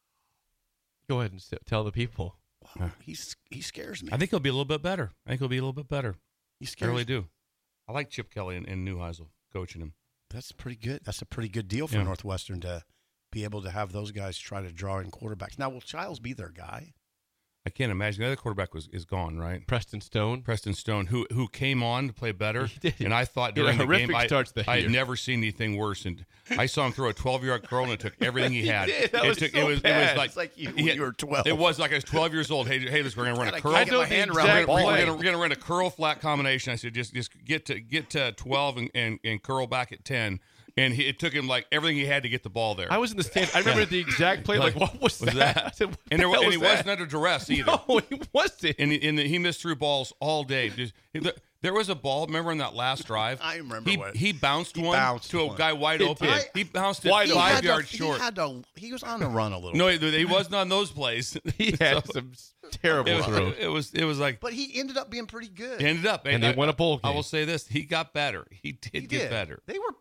G: Go ahead and tell the people.
F: Wow, he scares me.
E: I think he'll be a little bit better.
F: He scares
E: I really do. I like Chip Kelly and Neuheisel coaching him.
F: That's pretty good. That's a pretty good deal for Northwestern to be able to have those guys try to draw in quarterbacks. Now, will Childs be their guy?
E: I can't imagine. The other quarterback is gone, right?
G: Preston Stone.
E: Preston Stone, who came on to play better,
G: He did.
E: and I thought
G: He had a
E: during the
G: horrific
E: game,
G: start to the
E: I had
G: year.
E: never seen anything worse. And I saw him throw a 12-yard curl, and it took everything he had.
G: did. That
E: it
G: was
E: took,
G: so
E: it was
G: bad.
E: like
F: It's like you,
E: he had-
F: you were 12.
E: It was like I was 12 years old. Hey, listen, we're gonna run a
F: I
E: curl.
F: can't get my
G: the
F: hand around the
G: exact
F: ball.
G: play.
E: We're gonna run a curl flat combination. I said, just get to 12 and curl back at 10. And it took him like everything he had to get the ball there.
G: I was in the stand. I remember the exact play. Like, what was that? I said, what
E: and
G: the hell
E: he
G: was that?
E: wasn't under duress either.
G: No, he wasn't.
E: And he missed through balls all day. There was a ball. Remember in that last drive?
F: I remember
E: He,
F: what-
E: he bounced
F: he
E: one
F: bounced
E: to a
F: one.
E: guy wide
G: He
E: open.
G: did.
E: He bounced it
G: Wide open.
E: 5 yards short.
F: He was on the run a little.
E: No,
F: bit.
E: he wasn't on those plays.
G: He had some terrible throws.
E: It was like
F: But he ended up being pretty good.
E: he ended up
G: And they won a bowl
E: I
G: game.
E: will say this: he got better. He
F: He
E: get better.
F: They were.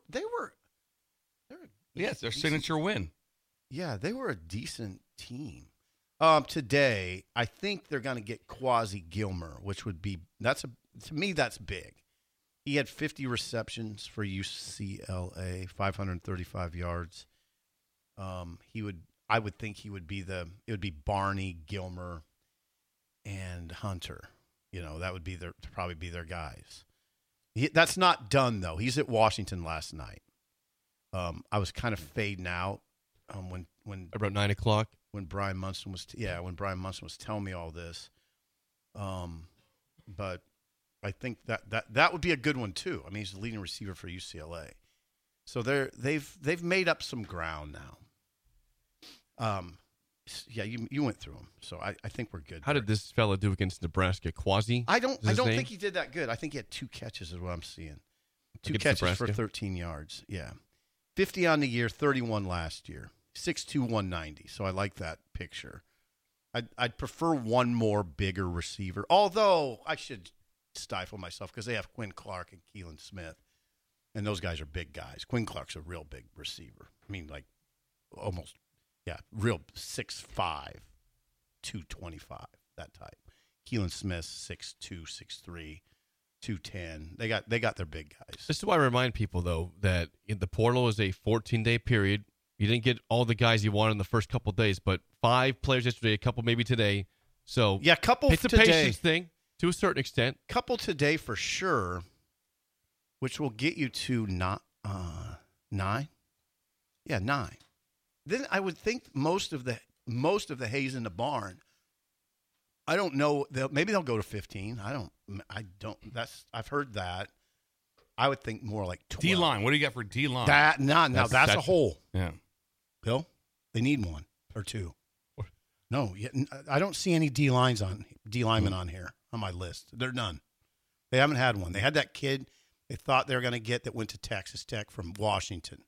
E: Yes, their signature win.
F: Yeah, they were a decent team. Today, I think they're going to get Quasi Gilmer, which would be to me that's big. He had 50 receptions for UCLA, 535 yards. I would think it would be Barney, Gilmer, and Hunter. That would be probably be their guys. That's not done though. He's at Washington last night. I was kind of fading out when
G: About 9 o'clock.
F: when Brian Munson was telling me all this. But I think that would be a good one too. I mean, he's the leading receiver for UCLA, so they've made up some ground now. Yeah, you went through them, so I think we're good.
G: How did this fella do against Nebraska? Quasi?
F: I don't
G: is his name?
F: think he did that good. I think he had 2 catches is what I'm seeing. 2
G: Against
F: catches
G: Nebraska?
F: for 13 yards. Yeah. 50 on the year, 31 last year. 6'2", 190. So I like that picture. I'd prefer one more bigger receiver, although I should stifle myself because they have Quinn Clark and Keelan Smith, and those guys are big guys. Quinn Clark's a real big receiver. I mean, like almost, real 6'5", 225, that type. Keelan Smith, 6'2", 6'3", 210. They got their big guys.
G: This is why I remind people, though, that the portal is a 14-day period. You didn't get all the guys you wanted in the first couple of days, but 5 players yesterday, a couple maybe today. So
F: Yeah, couple
G: it's a
F: today.
G: patience thing to a certain extent.
F: Couple today for sure, which will get you to 9. Yeah, 9. Then I would think most of the hays in the barn. I don't know. Maybe they'll go to 15. I don't. I've heard that. I would think more like 12.
E: D-line. What do you got for D-line?
F: That's a hole.
E: Yeah.
F: Bill, they need 1 or 2. No, I don't see any D linemen on here on my list. They're none. They haven't had one. They had that kid they thought they were going to get that went to Texas Tech from Washington.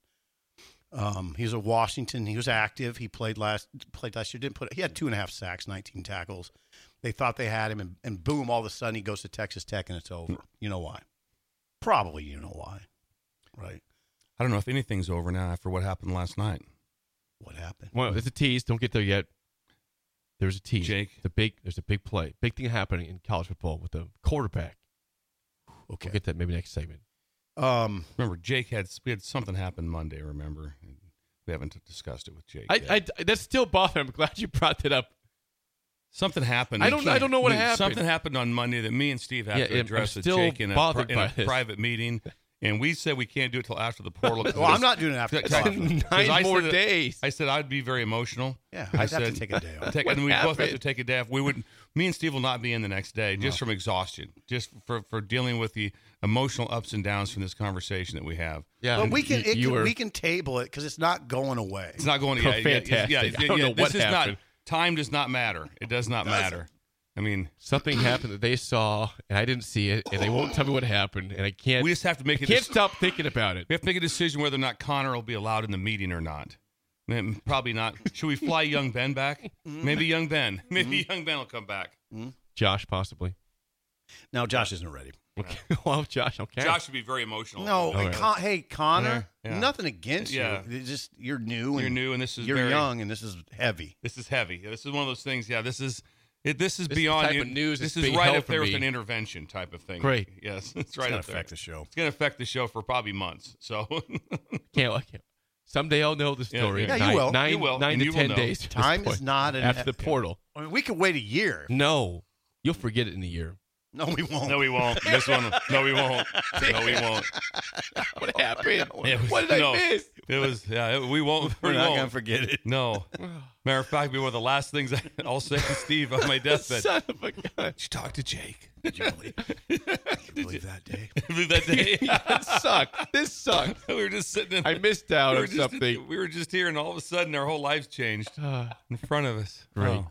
F: He was a Washington. He was active. He played last year. He had 2.5 sacks, 19 tackles. They thought they had him, and boom! All of a sudden, he goes to Texas Tech, and it's over. You know why? Probably you know why, right?
E: I don't know if anything's over now after what happened last night.
F: What happened?
G: Well, it's a tease. Don't get there yet. There's a tease.
E: Jake.
G: There's a big play. Big thing happening in college football with the quarterback.
F: Okay.
G: We'll get that maybe next segment.
E: Remember, we had something happen Monday, remember? We haven't discussed it with Jake yet.
G: That's still bothering. I'm glad you brought that up.
E: Something happened.
G: I don't know what happened.
E: Something happened on Monday that me and Steve had to address
G: I'm
E: with
G: still
E: Jake in
G: bothered
E: a
G: by this.
E: private meeting. And we said we can't do it till after the portal.
F: Well, I'm not doing it after.
E: Because I
G: 9 more
E: said-
G: days.
E: I said I'd be very emotional.
F: Yeah,
E: I
F: I'd have to
E: said-
F: take a day off.
E: And we both have to
G: happened?
E: take a day off. Me and Steve will not be in the next day just from exhaustion, just for dealing with the emotional ups and downs from this conversation that we have.
G: Yeah,
F: But we can
G: were-
F: we can table it because it's not going away.
E: It's not going to
G: Oh, fantastic. I don't know what
E: this is
G: happened.
E: Time does not matter. It does not matter. I mean,
G: Something happened that they saw, and I didn't see it, and they won't tell me what happened, and I can't.
E: we just have to make
G: I
E: it.
G: can't stop thinking about it.
E: We have to make a decision whether or not Connor will be allowed in the meeting or not. Probably not. Should we fly young Ben back? Maybe young Ben. Maybe young Ben will come back.
G: Josh, possibly.
F: No, Josh isn't ready.
G: Okay. Well, Josh, okay.
E: Josh would be very emotional.
F: No,
G: All right.
F: hey Connor,
E: Yeah.
F: nothing against
E: Yeah.
F: you. It's just you're new.
E: You're new, and this is
F: you're
E: very-
F: young, and this is heavy.
E: This is heavy. This is one of those things. Yeah, this is
G: is the
E: beyond
G: type of news
E: This
G: that's
E: is
G: being
E: right
G: held
E: up there
G: from
E: with
G: me.
E: an intervention type of thing.
G: Great.
E: Yes, it's
F: It's
E: right
F: gonna
E: up there.
F: affect the show.
E: It's going to affect the show for probably months. So
G: Can't. Someday I'll know the story.
E: Yeah,
F: you will.
G: Nine
E: You will,
G: to
E: and you will
G: 10
E: know.
G: days. to this
F: Time is
G: point.
F: not an
G: after the portal.
F: I mean, we could wait a year.
G: No, you'll forget it in a year.
F: No, we won't.
E: No, we won't. This one. No, we won't. No, we won't.
G: What happened?
E: It was-
G: What did
E: no,
G: I miss?
E: It was. Yeah. We won't.
F: We're
E: we
F: not
E: won't.
F: going to forget it.
E: No. Matter of fact, one of the last things I'll say to Steve on my deathbed.
G: Son of a gun.
E: Did you talk to Jake?
F: Did you believe that day?
E: that day?
G: That sucked. This sucked.
E: We were just sitting in.
G: I missed out
E: we
G: on
E: were just-
G: something.
E: We were just here, and all of a sudden, our whole lives changed in front of us.
G: Right.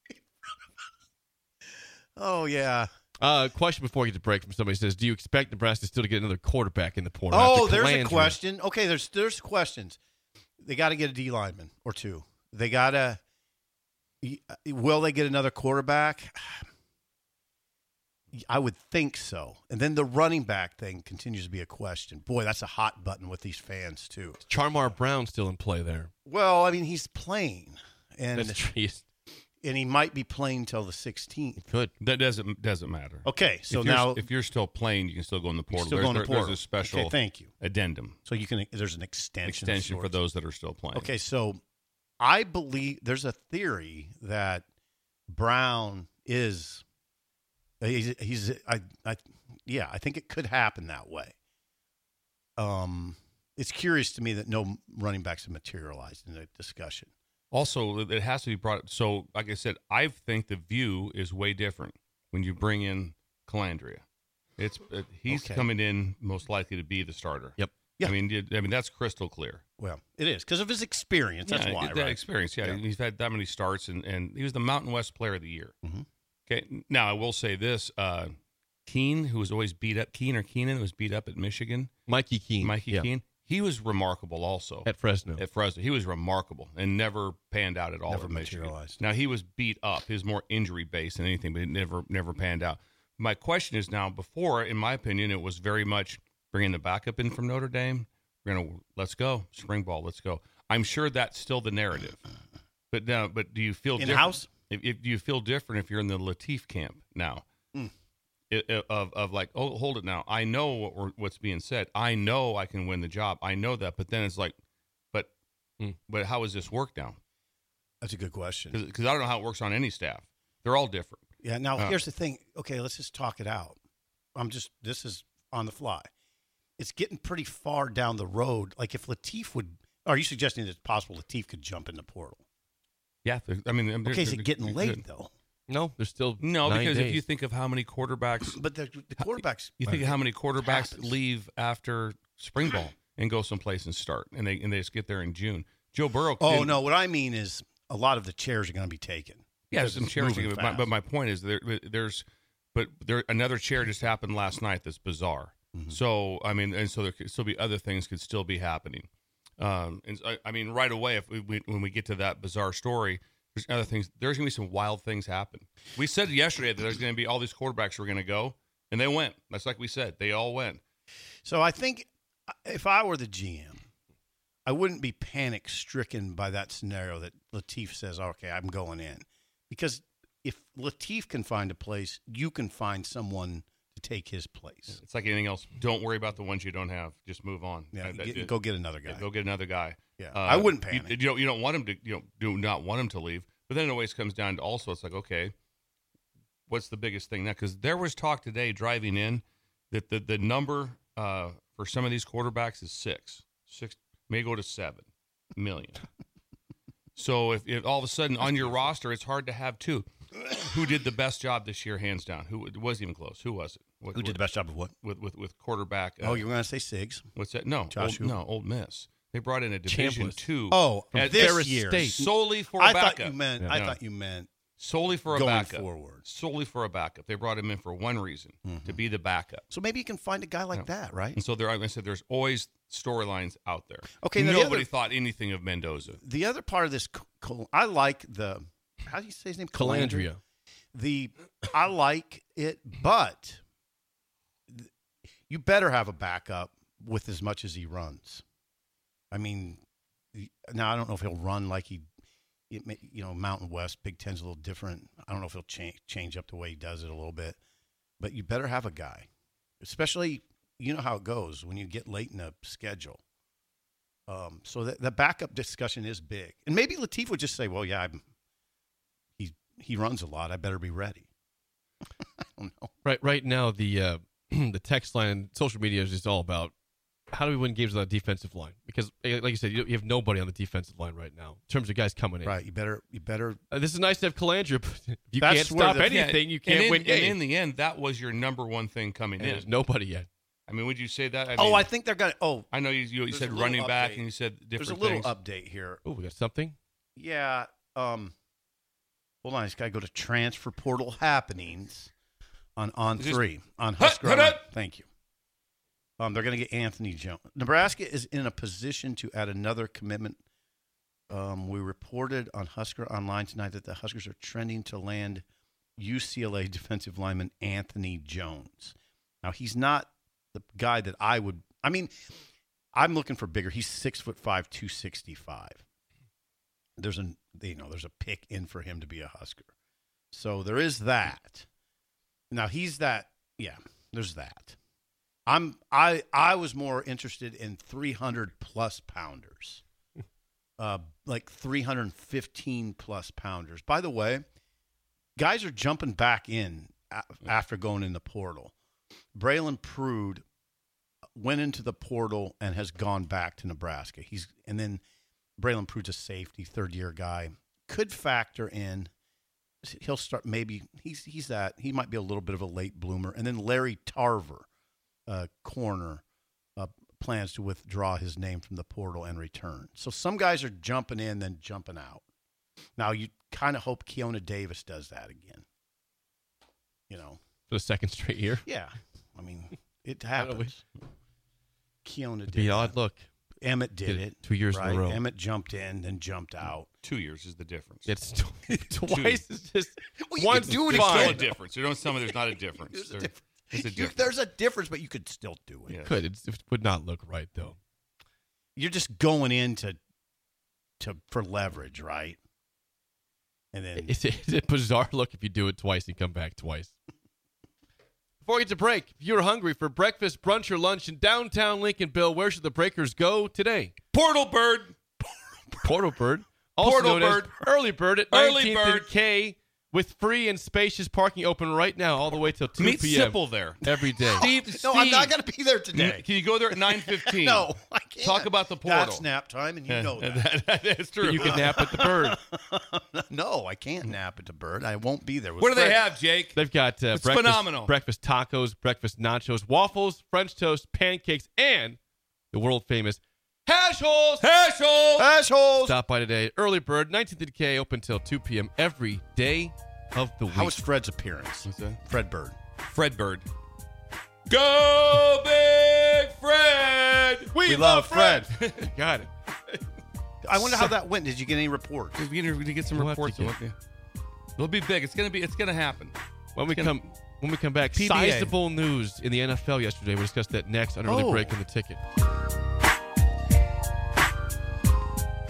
F: Oh, yeah.
G: Question before we get to break from somebody says, do you expect Nebraska still to get another quarterback in the portal?
F: Oh,
G: after
F: there's a
G: Calandra?
F: question. Okay, there's questions. They got to get a D lineman or two. They got to. Will they get another quarterback? I would think so. And then the running back thing continues to be a question. Boy, that's a hot button with these fans too.
G: Charmar Brown still in play there.
F: Well, I mean, he's playing, and
G: That's true.
F: he might be playing till the 16th.
G: Good.
E: That doesn't matter.
F: Okay, so
E: if you're,
F: now
E: if you're still playing, you can still go in the portal.
F: still going to portal.
E: There's a special
F: Okay, thank you.
E: addendum
F: So you can. There's an extension. of
E: for
F: sorts.
E: those that are still playing.
F: Okay, so I believe there's a theory that Brown is. I think it could happen that way. It's curious to me that no running backs have materialized in the discussion.
E: Also, it has to be brought. So, like I said, I think the view is way different when you bring in Calandria. He's
F: Okay.
E: coming in most likely to be the starter.
G: Yep.
F: Yeah.
E: I mean that's crystal clear.
F: Well, it is because of his experience. That's why,
E: that
F: right?
E: experience. Yeah,
F: Yeah.
E: he's had that many starts, and he was the Mountain West Player of the Year.
F: Mhm.
E: Okay, now I will say this: Keene, who was always beat up, Keenan was beat up at Michigan.
G: Mikey Keene.
E: Mikey
G: Yeah.
E: Keene, he was remarkable also
G: At Fresno.
E: At Fresno, he was remarkable and never panned out at all.
F: Never
E: at Michigan.
F: materialized.
E: Now he was beat up; he was more injury based than anything, but it never panned out. My question is now: before, in my opinion, it was very much bringing the backup in from Notre Dame. Let's go spring ball. Let's go. I'm sure that's still the narrative. But do you feel
F: In-house?
E: If do you feel different if you're in the Latif camp now? Of like, oh, hold it now. I know what's being said. I know I can win the job. I know that. But then it's like, but how does this work now?
F: That's a good question.
E: Because I don't know how it works on any staff. They're all different.
F: Yeah. Now here's the thing. Okay, let's just talk it out. This is on the fly. It's getting pretty far down the road. Like if Latif would, are you suggesting that it's possible Latif could jump in the portal?
E: Yeah. I mean,
F: Okay, is it getting late though?
G: No, there's still
E: No,
G: 9
E: because
G: days.
E: if you think of how many quarterbacks,
F: But the quarterbacks.
E: you think of how many quarterbacks
F: happens.
E: leave after spring ball and go someplace and start, and they just get there in June. Joe Burrow.
F: Oh
E: didn't-
F: no, what I mean is a lot of the chairs are going to be taken.
E: Yeah,
F: Because
E: some
F: it's
E: chairs.
F: moving
E: But my
F: fast.
E: point is another chair just happened last night that's bizarre.
F: Mm-hmm.
E: So I mean, and so there could still be other things could still be happening. And so, I mean, right away, when we get to that bizarre story, there's other things. There's going to be some wild things happen. We said yesterday that there's going to be all these quarterbacks were going to go, and they went. That's like we said. They all went.
F: So I think if I were the GM, I wouldn't be panic stricken by that scenario that Latif says, "Okay, I'm going in," because if Latif can find a place, you can find someone to take his place.
E: It's like anything else. Don't worry about the ones you don't have. Just move on.
F: Yeah, go get another guy.
E: Yeah, go get another guy.
F: Yeah, I wouldn't
E: You,
F: panic.
E: you don't want him to. Do not want him to leave. But then it always comes down to also, it's like, okay, what's the biggest thing now? Because there was talk today driving in that the number for some of these quarterbacks is 6 may go to 7 million. So if all of a sudden on your roster it's hard to have 2. Who did the best job this year, hands down? Who it wasn't even close? Who was it?
F: Who did the best job of what?
E: with quarterback?
F: Oh, you were going to say Siggs?
E: What's that? No,
F: Josh Hoover.
E: Old Miss. They brought in a Division
G: Chambliss.
E: II.
F: Oh,
E: at
F: this
E: Ferris
F: year.
G: State.
E: solely for
F: I
E: a backup.
F: thought you meant.
E: Yeah.
F: I
E: No.
F: thought you meant
E: Solely for a
F: going
E: backup.
F: forward.
E: Solely for a backup. They brought him in for one reason, to be the backup.
F: So maybe you can find a guy like that, right?
E: And so like I said, there's always storylines out there.
F: Okay, now the
E: nobody
F: other-
E: thought anything of Mendoza.
F: The other part of this, I like the. How do you say his name?
G: Calandria.
F: I like it, but you better have a backup with as much as he runs. I mean, now I don't know if he'll run like Mountain West, Big Ten's a little different. I don't know if he'll change up the way he does it a little bit, but you better have a guy, especially you know how it goes when you get late in the schedule. So the backup discussion is big. And maybe Latif would just say, well, yeah, he runs a lot. I better be ready. I don't know.
G: Right now, the the text line and social media is just all about how do we win games on the defensive line? Because, like you said, you have nobody on the defensive line right now in terms of guys coming in.
F: Right. You better.
G: This is nice to have Calandra, but if you
F: That's
G: can't
F: where
G: stop anything, you can't win games.
E: And in the end, that was your number one thing coming
G: And
E: in.
G: there's nobody yet.
E: I mean, would you say that?
F: I think they're going to. Oh,
E: I know you said running back and you said different
F: things. There's a little
E: things.
F: update here.
G: Oh, we got something?
F: Yeah. Hold on. I just got to go to transfer portal happenings on three on Husker Online. Thank you. They're going to get Anthony Jones. Nebraska is in a position to add another commitment. We reported on Husker Online tonight that the Huskers are trending to land UCLA defensive lineman Anthony Jones. Now, he's not the guy that I would. I mean, I'm looking for bigger. He's 6'5", 265. There's a pick in for him to be a Husker. So there is that. Now he's that. Yeah, there's that. I was more interested in 300 plus pounders, like 315 plus pounders. By the way, guys are jumping back in after going in the portal. Braylon Prude went into the portal and has gone back to Nebraska. And then Braylon Prude's a safety, third-year guy. Could factor in. He'll start maybe he might be a little bit of a late bloomer. And then Larry Tarver, corner, plans to withdraw his name from the portal and return. So some guys are jumping in, then jumping out. Now you kind of hope Keona Davis does that again.
G: For the second straight year?
F: Yeah. I mean, it happens. Keona did
G: Be odd look.
F: Emmett did it
G: 2 years in a row.
F: Emmett jumped in, then jumped out.
E: 2 years is the difference.
G: It's twice. It's just
F: Well,
G: one's
F: do it
E: There's
F: again.
E: still a difference. You don't tell me there's not a difference. There's a difference.
F: There's a difference, but you could still do it.
E: Yeah.
G: Could. It would not look right, though.
F: You're just going in for leverage, right? And then
G: It's a bizarre look if you do it twice and come back twice. Before we get to break, if you're hungry for breakfast, brunch, or lunch in downtown Lincolnville, where should the Breakers go today?
E: Portal Bird.
G: Portal Bird. Also
E: Portal
G: known
E: Bird.
G: as Early Bird at
E: Early
G: 19th
E: Bird.
G: and K, with free and spacious parking open right now all the way till 2
E: Meet
G: p.m.
E: Sipple there.
G: every day.
E: Steve,
F: no, I'm not going to be there today.
E: Can you go there at 9:15?
F: No, I can't.
E: Talk about the portal.
F: That's nap time, and you know that.
E: That's true.
G: You can nap at the Bird.
F: No, I can't nap at the Bird. I won't be there.
E: What do they have, Jake?
G: They've got
E: It's
G: breakfast,
E: phenomenal.
G: breakfast tacos, breakfast nachos, waffles, French toast, pancakes, and the world famous hash holes.
E: Hash hole.
F: Assholes.
G: Stop by today. Early Bird, 19th and K, open till 2 p.m. every day of the week.
F: How was Fred's appearance?
E: What's that?
F: Fred Bird.
E: Fred Bird. Go Big Fred.
F: We love Fred.
G: Got it.
F: I wonder how that went. Did you get any reports?
E: We're gonna get some
G: We'll have to
E: reports.
G: get-
E: It'll be big. It's gonna happen.
G: When we come back,
F: PBA.
G: sizable news in the NFL yesterday. We'll discuss that next on Early
F: Oh.
G: Break on the Ticket.